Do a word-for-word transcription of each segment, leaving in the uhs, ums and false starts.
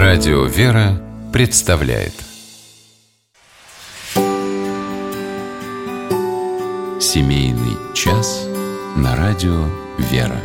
Радио «Вера» представляет Семейный час на радио «Вера».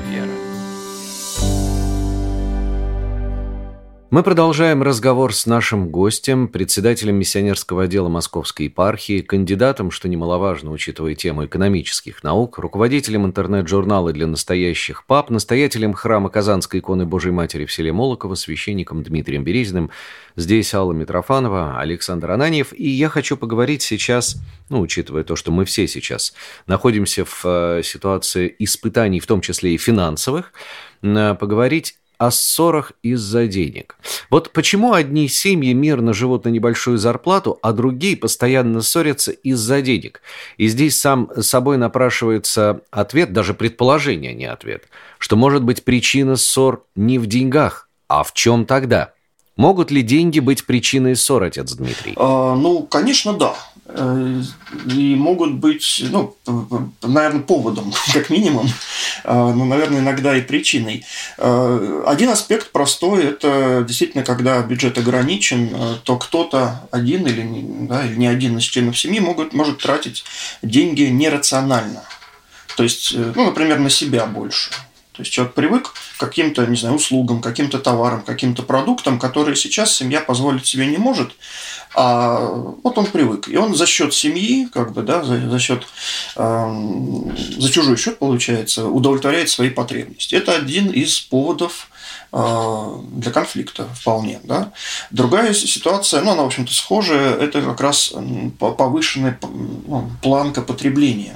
Мы продолжаем разговор с нашим гостем, председателем миссионерского отдела Московской епархии, кандидатом, что немаловажно, учитывая тему экономических наук, руководителем интернет-журнала для настоящих пап, настоятелем храма Казанской иконы Божией Матери в селе Молоково, священником Дмитрием Березиным. Здесь Алла Митрофанова, Александр Ананьев. И я хочу поговорить сейчас, ну, учитывая то, что мы все сейчас находимся в э, ситуации испытаний, в том числе и финансовых, э, поговорить о ссорах из-за денег. Вот почему одни семьи мирно живут на небольшую зарплату, а другие постоянно ссорятся из-за денег? И здесь сам собой напрашивается ответ, даже предположение, а не ответ, что может быть причина ссор не в деньгах, а в чем тогда? Могут ли деньги быть причиной ссор, отец Дмитрий? А, ну, конечно, да. И могут быть, ну, наверное, поводом, как минимум, но, наверное, иногда и причиной. Один аспект простой – это действительно, когда бюджет ограничен, то кто-то один или, да, или не один из членов семьи могут, может тратить деньги нерационально. То есть, ну, например, на себя больше. То есть человек привык к каким-то, не знаю, услугам, каким-то товарам, каким-то продуктам, которые сейчас семья позволить себе не может, а вот он привык. И он за счет семьи, как бы, да, за, за счет, э, за чужой счет, получается, удовлетворяет свои потребности. Это один из поводов э, для конфликта вполне. Да. Другая ситуация, ну, она, в общем-то, схожая, это как раз повышенная, ну, планка потребления.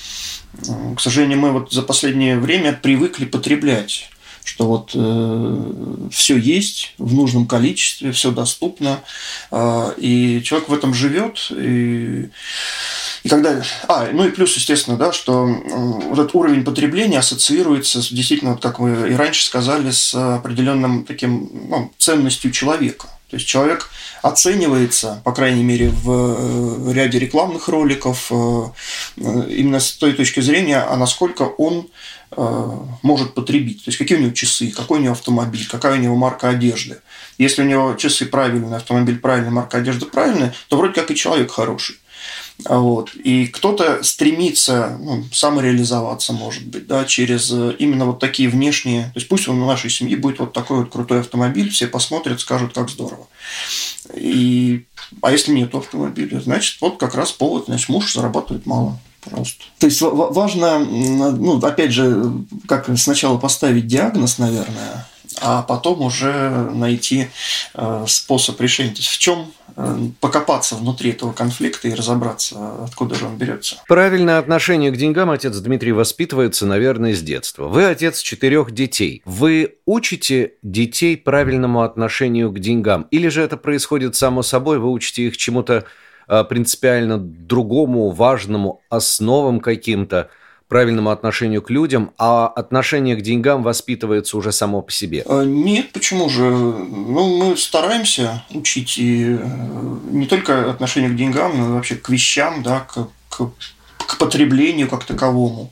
К сожалению, мы вот за последнее время привыкли потреблять, что вот э, все есть в нужном количестве, все доступно, э, и человек в этом живет. И, и когда, а, ну и плюс, естественно, да, что э, вот этот уровень потребления ассоциируется с, действительно, вот как вы и раньше сказали, с определенным таким, ну, ценностью человека. То есть человек оценивается, по крайней мере, в ряде рекламных роликов, именно с той точки зрения, а насколько он может потребить. То есть какие у него часы, какой у него автомобиль, какая у него марка одежды. Если у него часы правильные, автомобиль правильный, марка одежды правильная, то вроде как и человек хороший. Вот. И кто-то стремится, ну, самореализоваться, может быть, да, через именно вот такие внешние. То есть пусть у нашей семьи будет вот такой вот крутой автомобиль, все посмотрят, скажут, как здорово. И, а если нет автомобиля, значит, вот как раз повод, значит, муж зарабатывает мало. Просто. То есть важно, ну, опять же, как сначала поставить диагноз, наверное, а потом уже найти способ решения. То есть в чем покопаться внутри этого конфликта и разобраться, откуда же он берется. Правильное отношение к деньгам отец Дмитрий воспитывается, наверное, с детства. Вы отец четырех детей. Вы учите детей правильному отношению к деньгам? Или же это происходит само собой, вы учите их чему-то принципиально другому, важному, основам каким-то, правильному отношению к людям, а отношение к деньгам воспитывается уже само по себе? Нет, почему же? Ну, мы стараемся учить и не только отношение к деньгам, но и вообще к вещам, да, к, к, к потреблению как таковому.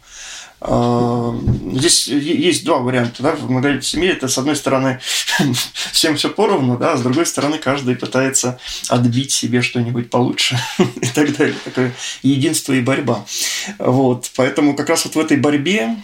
Здесь есть два варианта, да, в многодетной семье. Это, с одной стороны, всем все поровну, да, а с другой стороны, каждый пытается отбить себе что-нибудь получше и так далее. Такое единство и борьба. Вот. Поэтому как раз вот в этой борьбе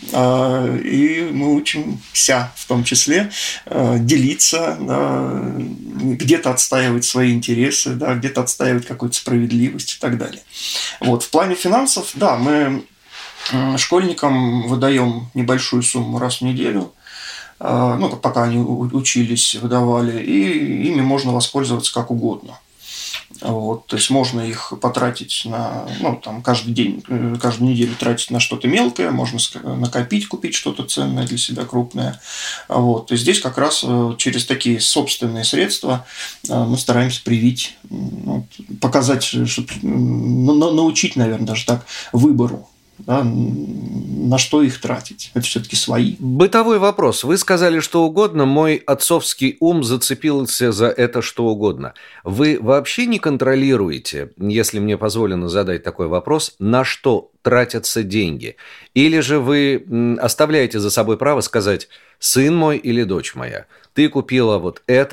и мы учимся, в том числе, делиться, да, где-то отстаивать свои интересы, да, где-то отстаивать какую-то справедливость и так далее. Вот. В плане финансов, да, мы школьникам выдаем небольшую сумму раз в неделю, ну, пока они учились, выдавали, и ими можно воспользоваться как угодно. Вот, то есть можно их потратить на, ну, там, каждый день, каждую неделю тратить на что-то мелкое, можно накопить, купить что-то ценное для себя, крупное. Вот, и здесь как раз через такие собственные средства мы стараемся привить, ну, показать, научить, наверное, даже так, выбору. Да, на что их тратить? Это все-таки свои. Бытовой вопрос. Вы сказали что угодно, мой отцовский ум зацепился за это что угодно. Вы вообще не контролируете, если мне позволено задать такой вопрос, на что тратятся деньги? Или же вы оставляете за собой право сказать: сын мой или дочь моя, ты купила вот это,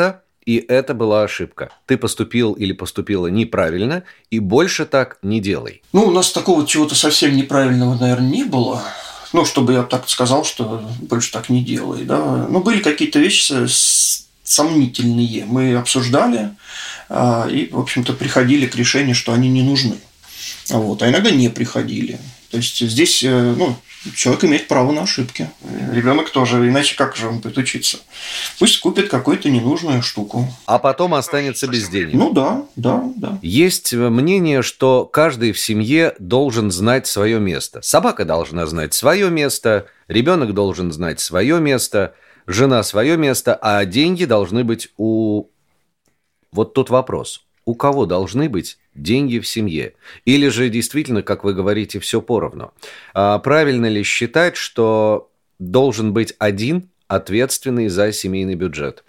и это была ошибка. Ты поступил или поступила неправильно, и больше так не делай. Ну, у нас такого чего-то совсем неправильного, наверное, не было. Ну, чтобы я так сказал, что больше так не делай. Да? Но были какие-то вещи сомнительные. Мы обсуждали и, в общем-то, приходили к решению, что они не нужны. Вот. А иногда не приходили. То есть здесь, ну, человек имеет право на ошибки. Ребенок тоже, иначе как же он будет учиться? Пусть купит какую-то ненужную штуку. А потом останется без денег. Ну да, да, да. Есть мнение, что каждый в семье должен знать свое место. Собака должна знать свое место, ребенок должен знать свое место, жена свое место, а деньги должны быть у... Вот тут вопрос. У кого должны быть деньги в семье? Или же действительно, как вы говорите, все поровну? А правильно ли считать, что должен быть один ответственный за семейный бюджет?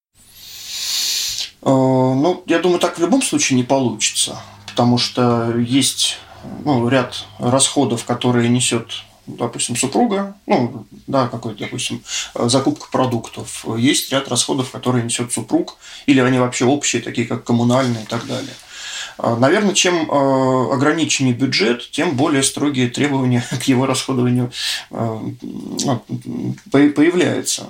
Ну, я думаю, так в любом случае не получится. Потому что есть, ну, ряд расходов, которые несет, допустим, супруга, ну, да, какой-то, допустим, закупка продуктов. Есть ряд расходов, которые несет супруг, или они вообще общие, такие как коммунальные и так далее. Наверное, чем ограниченнее бюджет, тем более строгие требования к его расходованию появляются.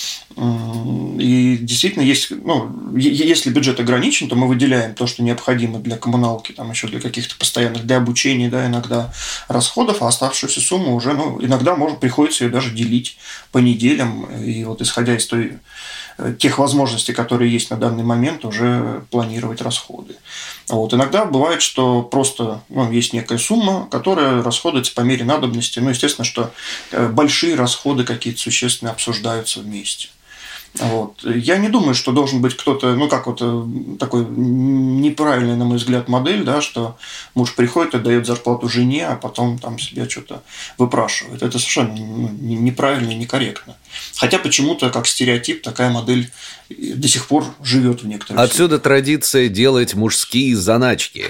И действительно, есть, ну, если бюджет ограничен, то мы выделяем то, что необходимо для коммуналки, там еще для каких-то постоянных, для обучения, да, иногда расходов, а оставшуюся сумму уже, ну, иногда может, приходится ее даже делить по неделям, и вот исходя из той, тех возможностей, которые есть на данный момент, уже планировать расходы. Вот. Иногда бывает, что просто, ну, есть некая сумма, которая расходуется по мере надобности. Ну, естественно, что большие расходы какие-то существенные обсуждаются вместе. Вот. Я не думаю, что должен быть кто-то, ну, как вот такой неправильный, на мой взгляд, модель, да, что муж приходит и дает зарплату жене, а потом там себе что-то выпрашивает. Это совершенно, ну, неправильно и некорректно. Хотя почему-то, как стереотип, такая модель до сих пор живет в некоторых. Отсюда семьях. Традиция делать мужские заначки.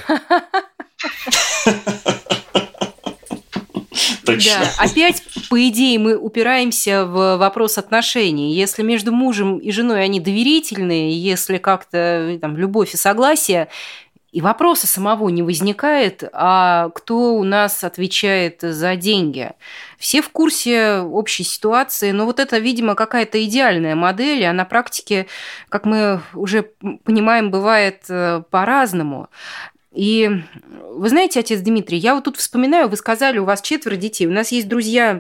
Точно. Да, опять, по идее, мы упираемся в вопрос отношений. Если между мужем и женой они доверительные, если как-то там любовь и согласие, и вопроса самого не возникает, а кто у нас отвечает за деньги. Все в курсе общей ситуации, но вот это, видимо, какая-то идеальная модель, а на практике, как мы уже понимаем, бывает по-разному. И вы знаете, отец Дмитрий, я вот тут вспоминаю, вы сказали, у вас четверо детей. У нас есть друзья,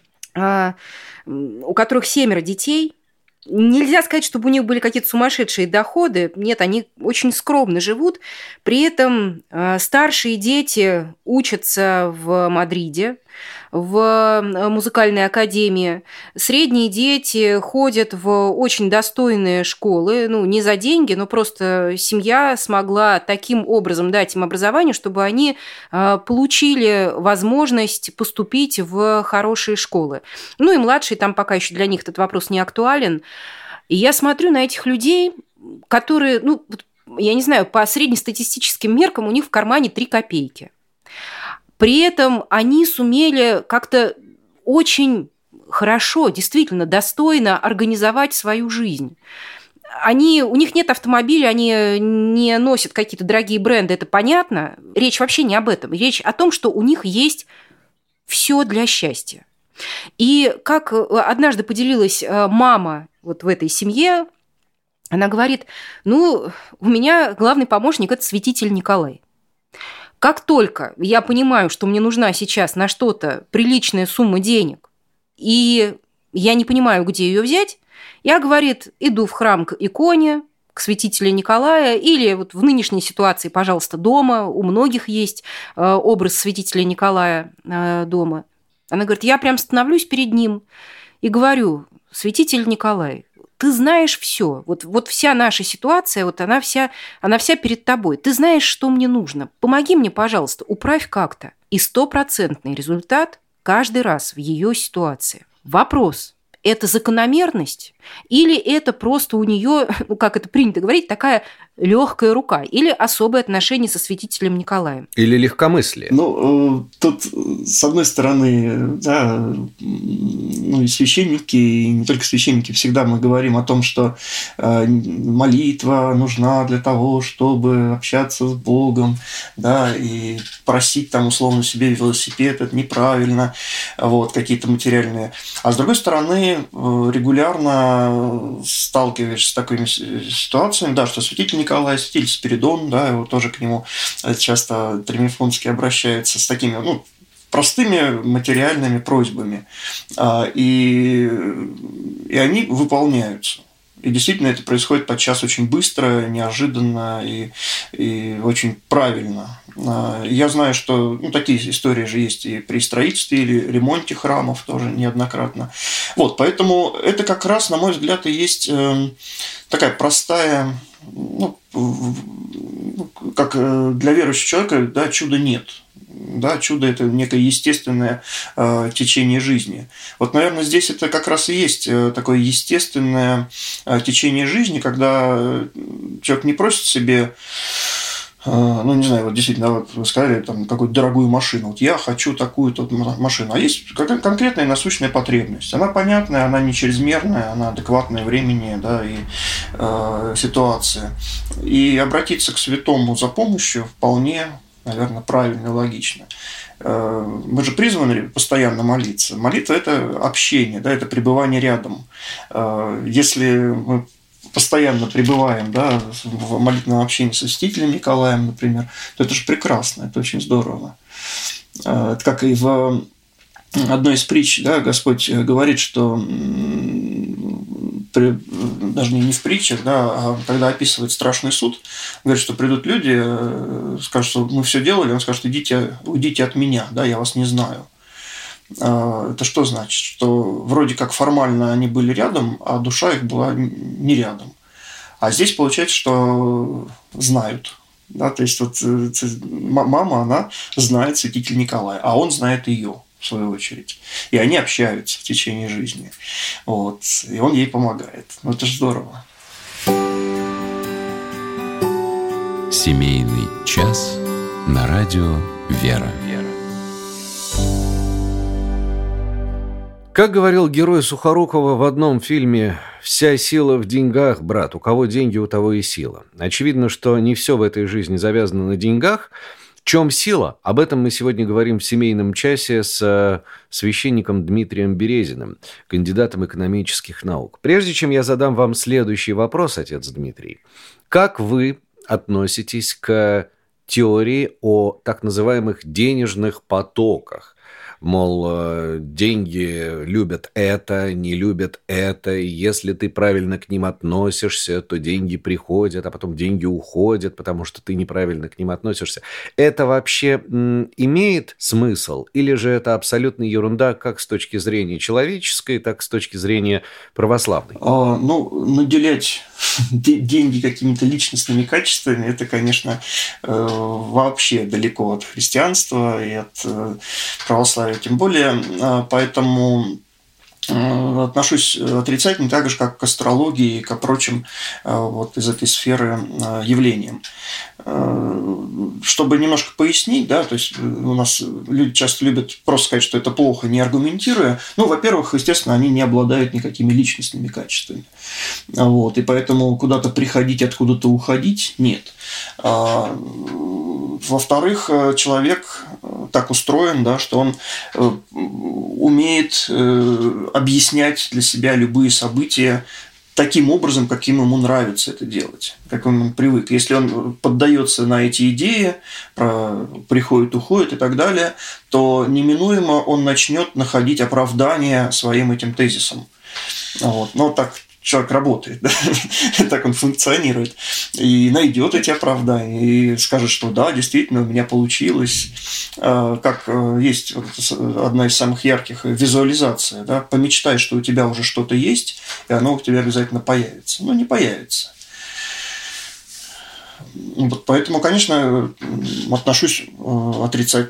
у которых семеро детей. Нельзя сказать, чтобы у них были какие-то сумасшедшие доходы. Нет, они очень скромно живут. При этом старшие дети учатся в Мадриде, в музыкальной академии. Средние дети ходят в очень достойные школы, ну, не за деньги, но просто семья смогла таким образом дать им образование, чтобы они получили возможность поступить в хорошие школы. Ну, и младшие, там пока еще для них этот вопрос не актуален. И я смотрю на этих людей, которые, ну, я не знаю, по среднестатистическим меркам у них в кармане три копейки. При этом они сумели как-то очень хорошо, действительно достойно организовать свою жизнь. Они, у них нет автомобиля, они не носят какие-то дорогие бренды, это понятно. Речь вообще не об этом. Речь о том, что у них есть все для счастья. И как однажды поделилась мама вот в этой семье, она говорит, ну, у меня главный помощник – это святитель Николай. Как только я понимаю, что мне нужна сейчас на что-то приличная сумма денег, и я не понимаю, где ее взять, я, говорит, иду в храм к иконе, к святителю Николая, или вот в нынешней ситуации, пожалуйста, дома, у многих есть образ святителя Николая дома. Она говорит, я прям становлюсь перед ним и говорю, святитель Николай, ты знаешь все. Вот, вот вся наша ситуация, вот она вся, она вся перед тобой. Ты знаешь, что мне нужно. Помоги мне, пожалуйста, управь как-то. И стопроцентный результат каждый раз в ее ситуации. Вопрос. это закономерность, или это просто у нее, ну, как это принято говорить, такая легкая рука, или особое отношение со святителем Николаем? Или легкомыслие? Ну, тут, с одной стороны, да, ну, и священники, и не только священники, всегда мы говорим о том, что молитва нужна для того, чтобы общаться с Богом, да, и просить там условно себе велосипед, это неправильно, вот, какие-то материальные. А с другой стороны, регулярно сталкиваешься с такими ситуациями, да, что святитель Николай, святитель Спиридон, да, его тоже к нему часто Тремифунский обращается с такими, ну, простыми материальными просьбами, и, и они выполняются. И действительно это происходит подчас очень быстро, неожиданно и, и очень правильно. Я знаю, что ну, такие истории же есть и при строительстве или ремонте храмов тоже неоднократно. Вот, поэтому это как раз, на мой взгляд, и есть такая простая, ну, как для верующего человека, да, чуда нет. Да, чудо – это некое естественное э, течение жизни. Вот, наверное, здесь это как раз и есть такое естественное э, течение жизни, когда человек не просит себе, э, ну, не знаю, вот действительно, вот вы сказали, там, какую-то дорогую машину. Вот я хочу такую-то машину. А есть конкретная насущная потребность. Она понятная, она не чрезмерная, она адекватная времени, да, и э, ситуации. И обратиться к святому за помощью вполне, наверное, правильно и логично. Мы же призваны постоянно молиться. Молитва – это общение, да, это пребывание рядом. Если мы постоянно пребываем, да, в молитвенном общении со святителем Николаем, например, то это же прекрасно, это очень здорово. Это как и в одной из притч, да, Господь говорит, что даже не в притчах, да, а когда описывает страшный суд, говорит, что придут люди, скажут, что мы все делали, он скажет, идите, уйдите от меня, да, я вас не знаю. Это что значит? Что вроде как формально они были рядом, а душа их была не рядом. А здесь получается, что знают. Да, то есть вот мама, она знает святителя Николая, а он знает ее. В свою очередь. И они общаются в течение жизни. Вот. И он ей помогает. Ну, это же здорово. Семейный час на радио «Вера». Как говорил герой Сухорукова в одном фильме, «Вся сила в деньгах, брат. У кого деньги, у того и сила». Очевидно, что не все в этой жизни завязано на деньгах. В чем сила? Об этом мы сегодня говорим в семейном часе с священником Дмитрием Березиным, кандидатом экономических наук. Прежде чем я задам вам следующий вопрос, отец Дмитрий, как вы относитесь к теории о так называемых денежных потоках? Мол, деньги любят это, не любят это, и если ты правильно к ним относишься, то деньги приходят, а потом деньги уходят, потому что ты неправильно к ним относишься. Это вообще м, имеет смысл? Или же это абсолютная ерунда как с точки зрения человеческой, так и с точки зрения православной? А, ну, наделять деньги какими-то личностными качествами, это, конечно, вообще далеко от христианства и от православия. Тем более, поэтому отношусь отрицательно, так же, как к астрологии и к прочим вот из этой сферы явлениям. Чтобы немножко пояснить, да, то есть у нас люди часто любят просто сказать, что это плохо, не аргументируя. Ну, во-первых, естественно, они не обладают никакими личностными качествами. Вот, и поэтому куда-то приходить, откуда-то уходить нет. Во-вторых, человек так устроен, да, что он умеет объяснять для себя любые события таким образом, каким ему нравится это делать, как он привык. Если он поддается на эти идеи, приходит, уходит и так далее, то неминуемо он начнет находить оправдание своим этим тезисам. Вот. Но так человек работает, да? Так он функционирует, и найдет эти оправдания, и скажет, что да, действительно, у меня получилось. Как есть одна из самых ярких визуализаций, да? Помечтай, что у тебя уже что-то есть, и оно у тебя обязательно появится. Но не появится. Вот поэтому, конечно, отношусь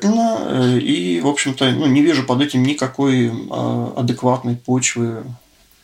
отрицательно и, в общем-то, ну, не вижу под этим никакой адекватной почвы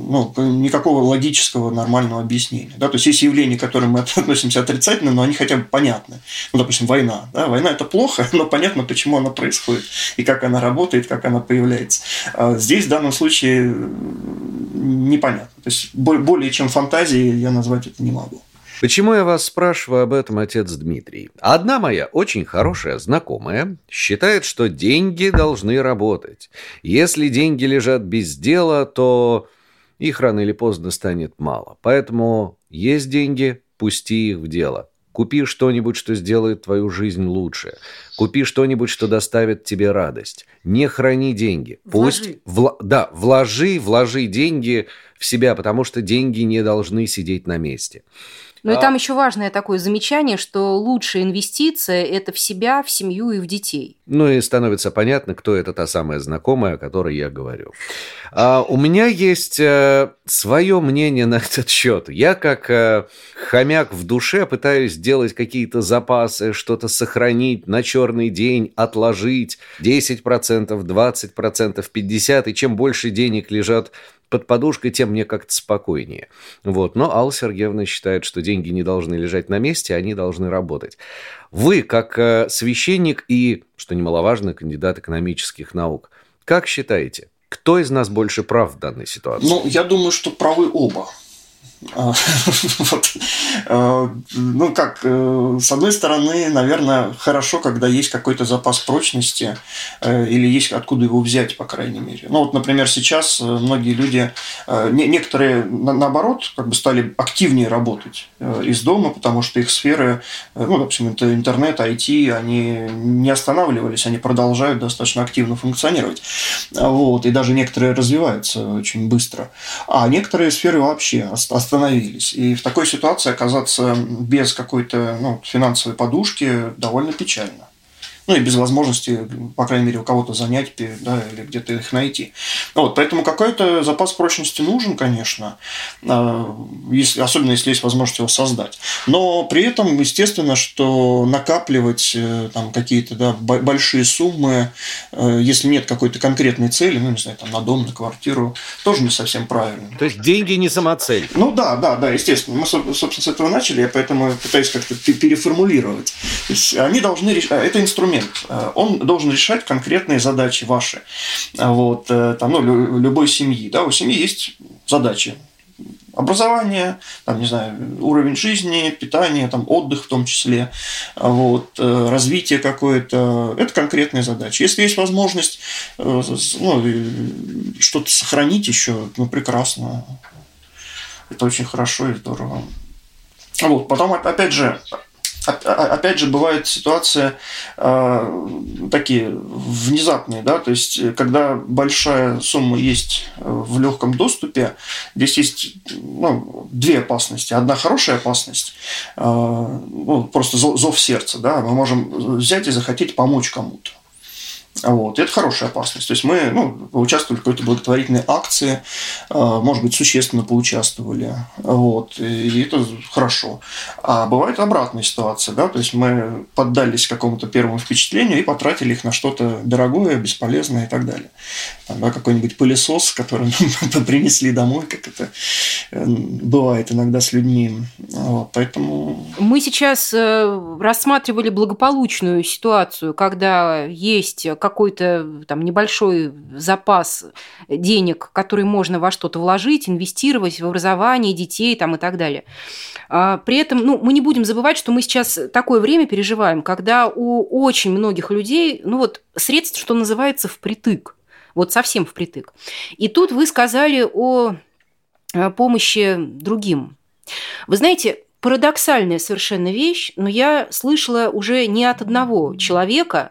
ну, никакого логического нормального объяснения. Да? То есть есть явления, к которым мы относимся отрицательно, но они хотя бы понятны. Ну, допустим, война. Да? Война – это плохо, но понятно, почему она происходит, и как она работает, как она появляется. А здесь в данном случае непонятно. То есть более чем фантазией я назвать это не могу. Почему я вас спрашиваю об этом, отец Дмитрий? Одна моя очень хорошая знакомая считает, что деньги должны работать. Если деньги лежат без дела, то их рано или поздно станет мало. Поэтому есть деньги, пусти их в дело. Купи что-нибудь, что сделает твою жизнь лучше. Купи что-нибудь, что доставит тебе радость. Не храни деньги. Пусть вла... Да, вложи, вложи деньги в себя, потому что деньги не должны сидеть на месте. Ну и там еще важное такое замечание, что лучшая инвестиция – это в себя, в семью и в детей. Ну и становится понятно, кто это та самая знакомая, о которой я говорю. А у меня есть э, свое мнение на этот счет. Я как э, хомяк в душе пытаюсь сделать какие-то запасы, что-то сохранить на черный день, отложить десять процентов, двадцать процентов, пятьдесят процентов. И чем больше денег лежат под подушкой, тем мне как-то спокойнее. Вот. Но Алла Сергеевна считает, что деньги не должны лежать на месте, они должны работать. Вы, как э, священник и, что немаловажно, кандидат экономических наук, как считаете, кто из нас больше прав в данной ситуации? Ну, я думаю, что правы оба. Вот. Ну, как, с одной стороны, наверное, хорошо, когда есть какой-то запас прочности или есть откуда его взять, по крайней мере. Ну, вот, например, сейчас многие люди, некоторые, наоборот, как бы стали активнее работать из дома, потому что их сферы, ну, допустим, это интернет, ай ти, они не останавливались, они продолжают достаточно активно функционировать. Вот. И даже некоторые развиваются очень быстро. А некоторые сферы вообще остановились. И в такой ситуации оказаться без какой-то ну, финансовой подушки довольно печально. Ну и без возможности, по крайней мере, у кого-то занять, да, или где-то их найти. Вот, поэтому какой-то запас прочности нужен, конечно, если, особенно если есть возможность его создать. Но при этом, естественно, что накапливать там, какие-то да, большие суммы, если нет какой-то конкретной цели, ну, не знаю, там, на дом, на квартиру, тоже не совсем правильно. То есть деньги не самоцель? Ну да, да, да, естественно. Мы, собственно, с этого начали, я поэтому пытаюсь как-то переформулировать. То есть они должны решать, это инструмент. Он должен решать конкретные задачи ваши. Вот, там, ну, любой семьи. Да, у семьи есть задачи. Образование, там, не знаю, уровень жизни, питание, там, отдых в том числе, вот, развитие какое-то. Это конкретные задачи. Если есть возможность ну, что-то сохранить еще, ну, прекрасно. Это очень хорошо и здорово. Вот, потом, опять же, Опять же, бывают ситуации э, такие внезапные, да, то есть, когда большая сумма есть в легком доступе, здесь есть ну, две опасности. Одна хорошая опасность, э, ну, просто зов сердца, да, мы можем взять и захотеть помочь кому-то. Вот. И это хорошая опасность. То есть мы ну, участвовали в какой-то благотворительной акции, может быть, существенно поучаствовали. Вот. И это хорошо. А бывает обратная ситуация. Да? То есть мы поддались какому-то первому впечатлению и потратили их на что-то дорогое, бесполезное и так далее. Там, да, какой-нибудь пылесос, который нам принесли домой, как это бывает иногда с людьми. Вот. Поэтому... Мы сейчас рассматривали благополучную ситуацию, когда есть какой-то там небольшой запас денег, который можно во что-то вложить, инвестировать в образование детей там, и так далее. При этом ну, мы не будем забывать, что мы сейчас такое время переживаем, когда у очень многих людей ну, вот, средств, что называется, впритык. Вот совсем впритык. И тут вы сказали о помощи другим. Вы знаете, парадоксальная совершенно вещь, но я слышала уже не от одного человека,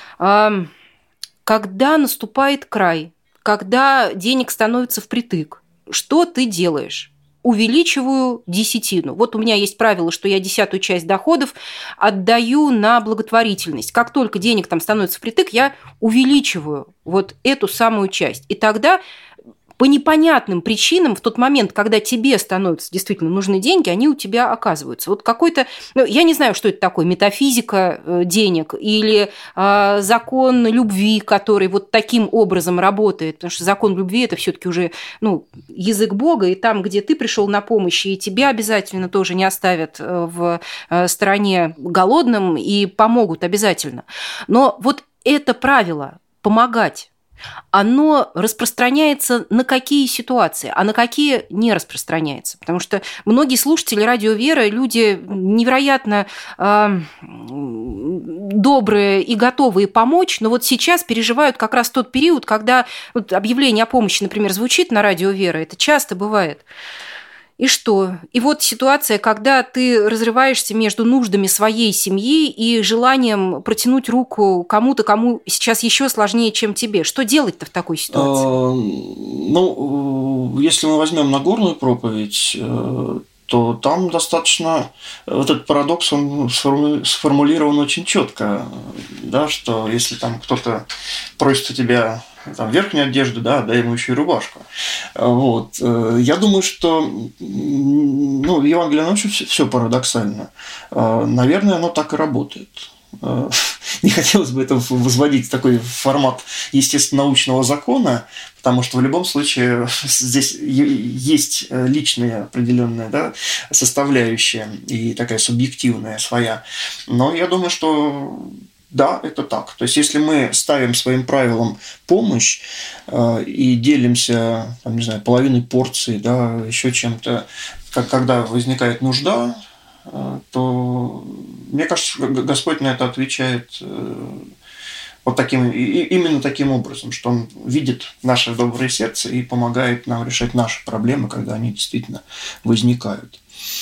когда наступает край, когда денег становится впритык, что ты делаешь? Увеличиваю десятину. Вот у меня есть правило, что я десятую часть доходов отдаю на благотворительность. Как только денег там становится впритык, я увеличиваю вот эту самую часть. И тогда по непонятным причинам в тот момент, когда тебе становятся действительно нужны деньги, они у тебя оказываются. Вот какой-то, ну, я не знаю, что это такое, метафизика денег или э, закон любви, который вот таким образом работает, потому что закон любви – это все-таки уже, ну, язык Бога, и там, где ты пришел на помощь, и тебя обязательно тоже не оставят в стороне голодным и помогут обязательно. Но вот это правило помогать, оно распространяется на какие ситуации, а на какие не распространяется. Потому что многие слушатели «Радио Вера» люди невероятно э, добрые и готовые помочь, но вот сейчас переживают как раз тот период, когда вот объявление о помощи, например, звучит на «Радио Вера», это часто бывает. И что? И вот ситуация, когда ты разрываешься между нуждами своей семьи и желанием протянуть руку кому-то, кому сейчас еще сложнее, чем тебе. Что делать-то в такой ситуации? Ну, если мы возьмем Нагорную проповедь, то там достаточно вот этот парадокс, он сформулирован очень четко, да, что если там кто-то просит у тебя там верхнюю одежду, да, дай ему еще и рубашку. Вот. Я думаю, что ну, в Евангелии вообще все парадоксально. Наверное, оно так и работает. Не хотелось бы это возводить в такой формат естественно-научного закона, потому что в любом случае здесь есть личная определенная, да, составляющая и такая субъективная своя. Но я думаю, что да, это так. То есть, если мы ставим своим правилам помощь э, и делимся, там, не знаю, половиной порции, да, еще чем-то, как, когда возникает нужда, э, то, мне кажется, Господь на это отвечает э, вот таким, и, именно таким образом, что Он видит наше доброе сердце и помогает нам решать наши проблемы, когда они действительно возникают.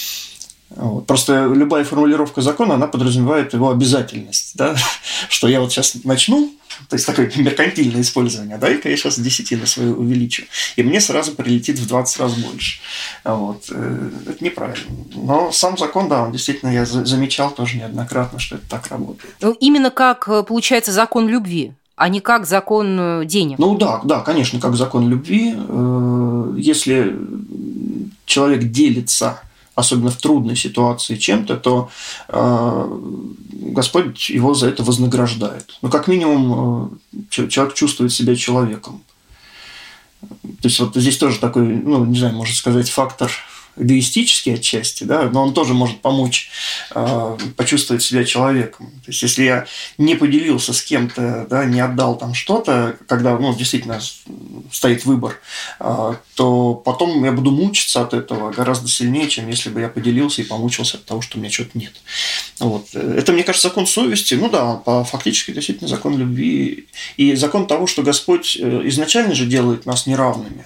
Вот. Просто любая формулировка закона, она подразумевает его обязательность, да? Что я вот сейчас начну, то есть такое меркантильное использование, да, и я сейчас десятину свою увеличу, и мне сразу прилетит в двадцать раз больше. Вот. Это неправильно. Но сам закон, да, он действительно, я замечал тоже неоднократно, что это так работает. Именно как, получается, закон любви, а не как закон денег. Ну да, да, конечно, как закон любви. Если человек делится, особенно в трудной ситуации, чем-то, то э, Господь его за это вознаграждает. Ну, как минимум, э, человек чувствует себя человеком. То есть, вот здесь тоже такой, ну, не знаю, можно сказать, фактор эгоистический отчасти, да, но он тоже может помочь э, почувствовать себя человеком. То есть, если я не поделился с кем-то, да, не отдал там что-то, когда, ну, действительно стоит выбор, э, то потом я буду мучиться от этого гораздо сильнее, чем если бы я поделился и помучился от того, что у меня что-то нет. Вот. Это, мне кажется, закон совести. Ну да, по, фактически действительно закон любви и закон того, что Господь изначально же делает нас неравными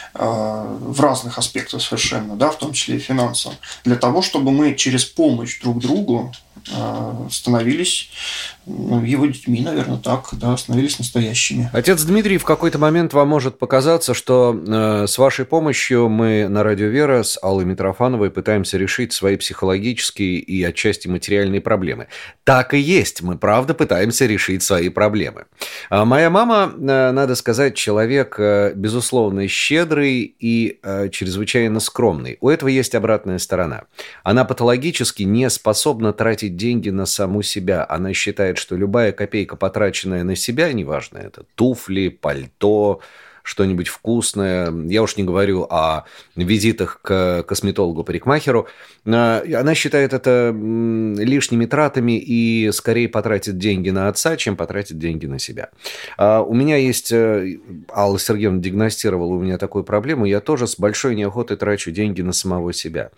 в разных аспектах совершенно, да, в том числе и финансово, для того, чтобы мы через помощь друг другу становились, ну, его детьми, наверное, так, да, становились настоящими. Отец Дмитрий, в какой-то момент вам может показаться, что э, с вашей помощью мы на «Радио Вера» с Аллой Митрофановой пытаемся решить свои психологические и отчасти материальные проблемы. Так и есть, мы правда пытаемся решить свои проблемы. А моя мама, э, надо сказать, человек, э, безусловно, щедрый и э, чрезвычайно скромный. У этого есть обратная сторона. Она патологически не способна тратить деньги на саму себя. Она считает, что любая копейка, потраченная на себя, неважно, это туфли, пальто, что-нибудь вкусное, я уж не говорю о визитах к косметологу-парикмахеру, она считает это лишними тратами и скорее потратит деньги на отца, чем потратит деньги на себя. У меня есть, Алла Сергеевна диагностировала у меня такую проблему, я тоже с большой неохотой трачу деньги на самого себя.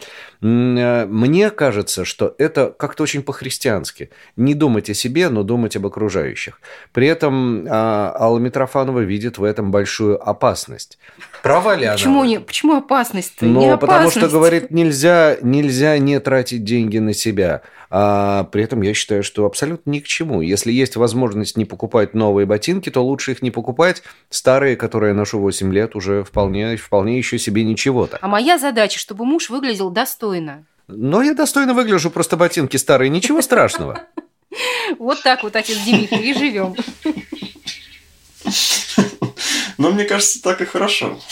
Мне кажется, что это как-то очень по-христиански. Не думать о себе, но думать об окружающих. При этом Алла Митрофанова видит в этом большую опасность. Права ли она? Почему, не, почему опасность-то? Ну, не потому опасность. что, говорит, нельзя, нельзя не тратить деньги на себя. А при этом я считаю, что абсолютно ни к чему. Если есть возможность не покупать новые ботинки, то лучше их не покупать. Старые, которые я ношу восемь лет, уже вполне, вполне еще себе ничего-то. А моя задача, чтобы муж выглядел достойно. Но я достойно выгляжу, просто ботинки старые, ничего страшного. Вот так вот, отец Дмитрий, и живем. Но мне кажется, так и хорошо.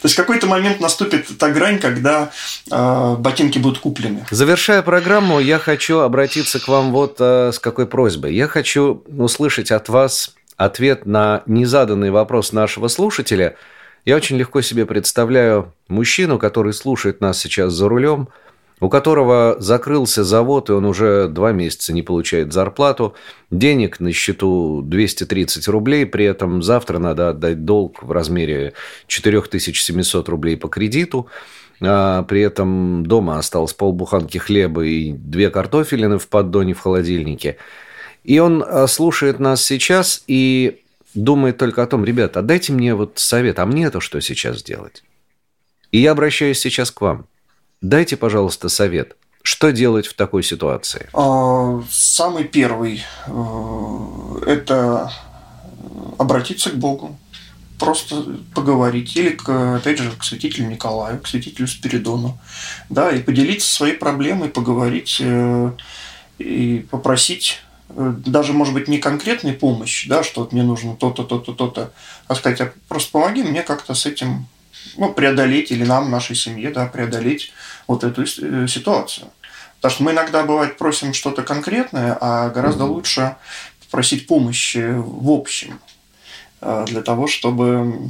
есть в какой-то момент наступит та грань, когда э, ботинки будут куплены. Завершая программу, я хочу обратиться к вам вот э, с какой просьбой. Я хочу услышать от вас ответ на незаданный вопрос нашего слушателя. Я очень легко себе представляю мужчину, который слушает нас сейчас за рулем, у которого закрылся завод, и он уже два месяца не получает зарплату, денег на счету двести тридцать рублей, при этом завтра надо отдать долг в размере четыре тысячи семьсот рублей по кредиту, а при этом дома осталось полбуханки хлеба и две картофелины в поддоне в холодильнике. И он слушает нас сейчас и думает только о том: ребята, дайте мне вот совет, а мне-то что сейчас делать? И я обращаюсь сейчас к вам. Дайте, пожалуйста, совет. Что делать в такой ситуации? Самый первый – это обратиться к Богу, просто поговорить. Или, к, опять же, к святителю Николаю, к святителю Спиридону. Да, и поделиться своей проблемой, поговорить и попросить даже, может быть, не конкретной помощи, да, что вот мне нужно то-то, то-то, то-то, а сказать: а просто помоги мне как-то с этим, ну, преодолеть, или нам, нашей семье, да, преодолеть вот эту ситуацию. Потому что мы иногда, бывает, просим что-то конкретное, а гораздо mm-hmm. лучше просить помощи в общем, для того, чтобы...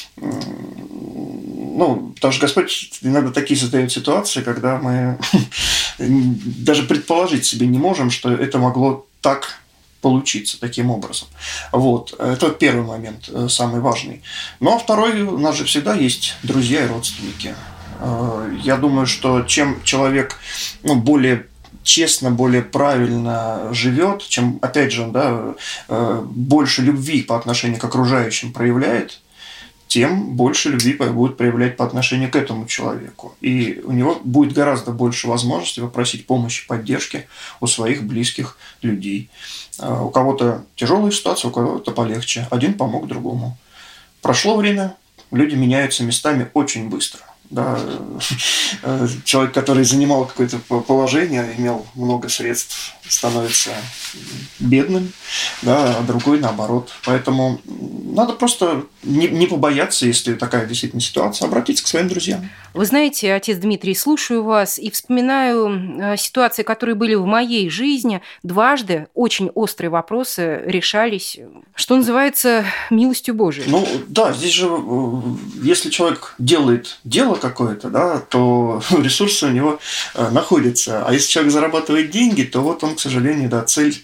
Ну, потому что Господь иногда такие создает ситуации, когда мы даже предположить себе не можем, что это могло так получиться таким образом. Вот. Это первый момент, самый важный. Ну, а второй: у нас же всегда есть друзья и родственники. Я думаю, что чем человек, ну, более честно, более правильно живет, чем, опять же, да, больше любви по отношению к окружающим проявляет, тем больше любви будет проявлять по отношению к этому человеку. И у него будет гораздо больше возможностей попросить помощи, поддержки у своих близких людей. У кого-то тяжелая ситуация, у кого-то полегче. Один помог другому. Прошло время, люди меняются местами очень быстро. Да, человек, который занимал какое-то положение, имел много средств, становится бедным, да, а другой наоборот. Поэтому надо просто не, не побояться, если такая действительно ситуация, обратиться к своим друзьям. Вы знаете, отец Дмитрий, слушаю вас и вспоминаю ситуации, которые были в моей жизни. Дважды очень острые вопросы решались, что называется, милостью Божией. Ну да, здесь же, если человек делает дело какое-то, да, то ресурсы у него находятся. А если человек зарабатывает деньги, то вот он, к сожалению, да, цель,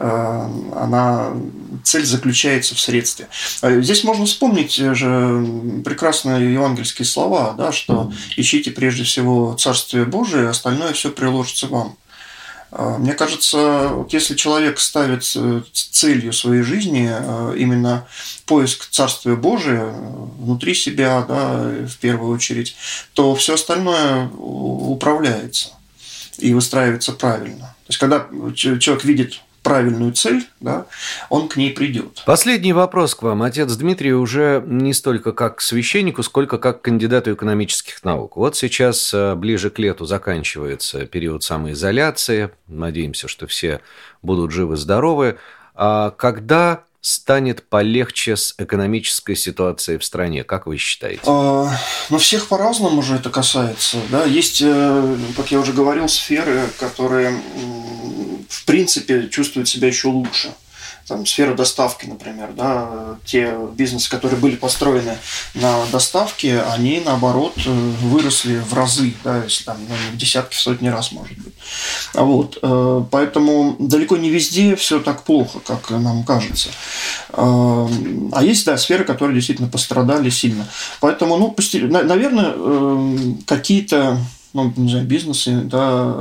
она, цель заключается в средстве. Здесь можно вспомнить же прекрасные евангельские слова, да, что ищите прежде всего Царствие Божие, остальное все приложится вам. Мне кажется, вот если человек ставит целью своей жизни именно поиск Царствия Божия внутри себя, да, в первую очередь, то все остальное управляется и выстраивается правильно. То есть, когда человек видит правильную цель, да, он к ней придет. Последний вопрос к вам, отец Дмитрий, уже не столько как к священнику, сколько как к кандидату экономических наук. Вот сейчас ближе к лету заканчивается период самоизоляции. Надеемся, что все будут живы-здоровы. А когда станет полегче с экономической ситуацией в стране, как вы считаете? А, ну, всех по-разному же это касается. Да? Есть, как я уже говорил, сферы, которые в принципе чувствуют себя еще лучше. Там, сфера доставки, например, да, те бизнесы, которые были построены на доставке, они, наоборот, выросли в разы, да, если там, ну, в десятки, в сотни раз, может быть. Вот. Поэтому далеко не везде все так плохо, как нам кажется. А есть, да, сферы, которые действительно пострадали сильно. Поэтому, ну, наверное, какие-то, ну, не знаю, бизнесы, да,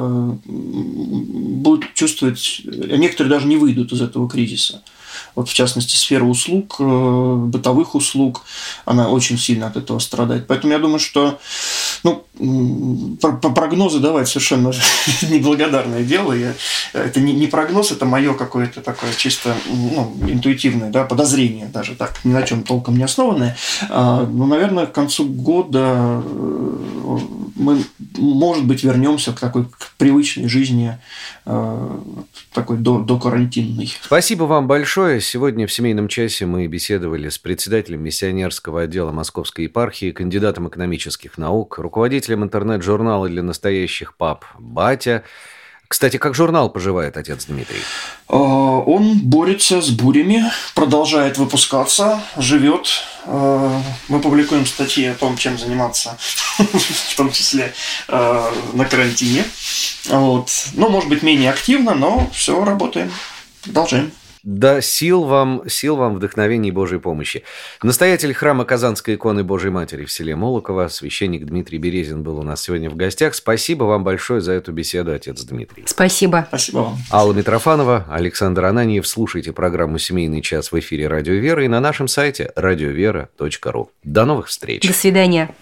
будут чувствовать, некоторые даже не выйдут из этого кризиса. Вот, в частности, сфера услуг, бытовых услуг, она очень сильно от этого страдает. Поэтому я думаю, что, ну, прогнозы давать совершенно неблагодарное дело. Я, это не, не прогноз, это мое какое-то такое чисто, ну, интуитивное, да, подозрение, даже так, ни на чем толком не основанное. А, ну, наверное, к концу года мы, может быть, вернемся к такой к привычной жизни, такой до, докарантинной. Спасибо вам большое. Сегодня в «Семейном часе» мы беседовали с председателем миссионерского отдела Московской епархии, кандидатом экономических наук, руководителем интернет-журнала для настоящих пап «Батя». Кстати, как журнал поживает отец Дмитрий? Он борется с бурями, продолжает выпускаться, живет. Мы публикуем статьи о том, чем заниматься, в том числе на карантине. Вот. Ну, может быть, менее активно, но все, работаем, продолжаем. Да, сил вам, сил вам, вдохновений и Божьей помощи. Настоятель храма Казанской иконы Божьей Матери в селе Молоково, священник Дмитрий Березин был у нас сегодня в гостях. Спасибо вам большое за эту беседу, отец Дмитрий. Спасибо. Спасибо вам. Алла Митрофанова, Александр Ананьев. Слушайте программу «Семейный час» в эфире «Радио Вера» и на нашем сайте радиовера точка ру. До новых встреч. До свидания.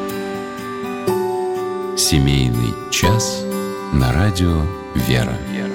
«Семейный час» на радио «Вера».